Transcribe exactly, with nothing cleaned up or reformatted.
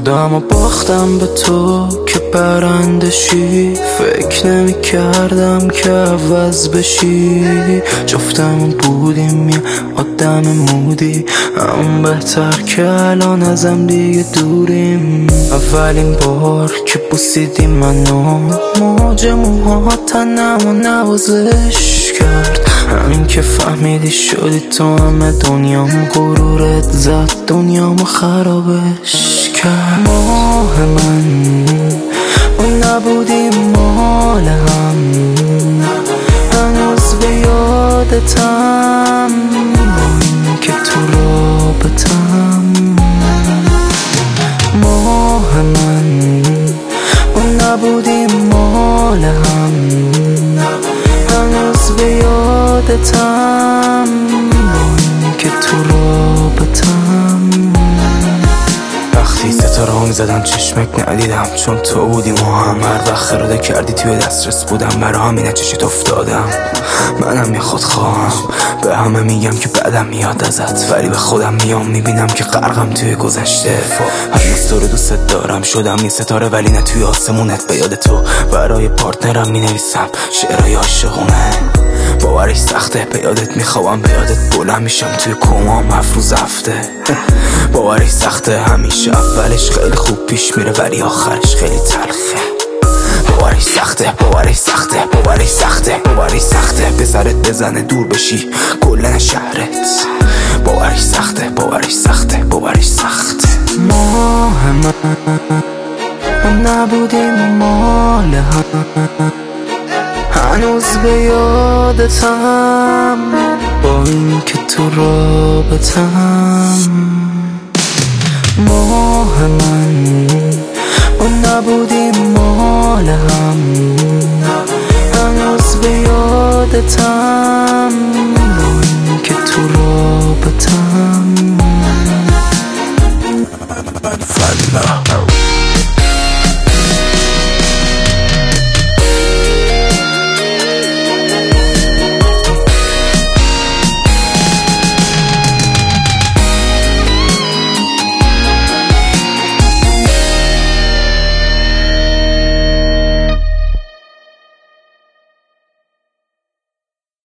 خودم و باختم به تو که برندشی. فکر نمی کردم که عوض بشی. جفتمون بودیم یه آدم مودی، اما بهتر که الان ازم دیگه دوریم. اولین بار که بوسیدی منو، موج موها تنم و نوازش کرد. همین که فهمیدی شدی تو همه دنیامو، غرورت زد دنیامو خرابش کرد. ماه من اون نبودی مال هم، هنوز به یادتم با این که تو رابطم. ماه من اون نبودی مال هم، هنوز به یادتم با این که تو رابطم. وقتی ستاره ها میزدم چشمک ندیدم، چون تو بودی مهم. هر وقت خراده کردی توی دسترس بودم، برا همینه چشت افتادم. منم یه خود خواهم، به همه میگم که بعدم میاد ازت، ولی به خودم میام میبینم که غرقم توی گذشته. هنوز تو رو دوست دارم، شدم یه ستاره ولی نه توی آسمونت. به یاد تو برای پارتنرم مینویسم شعرهای عاشقونه. باورش سخته، به یادت میخوام، به یادت بلند میشم توی کومام هفت روز هفته. باورش سخته، همیشه اولش خیلی خوب پیش میره ولی آخرش خیلی تلخه. باورش سخته، باورش سخته، باورش سخته، باورش سخته. به سرت بزنه دور بشی کلن شهرت. باورش سخته، باورش سخته، باورش سخته. ماه من نبودیم مال هم، هنوز به یادتم با این که تو رابطم. ماه من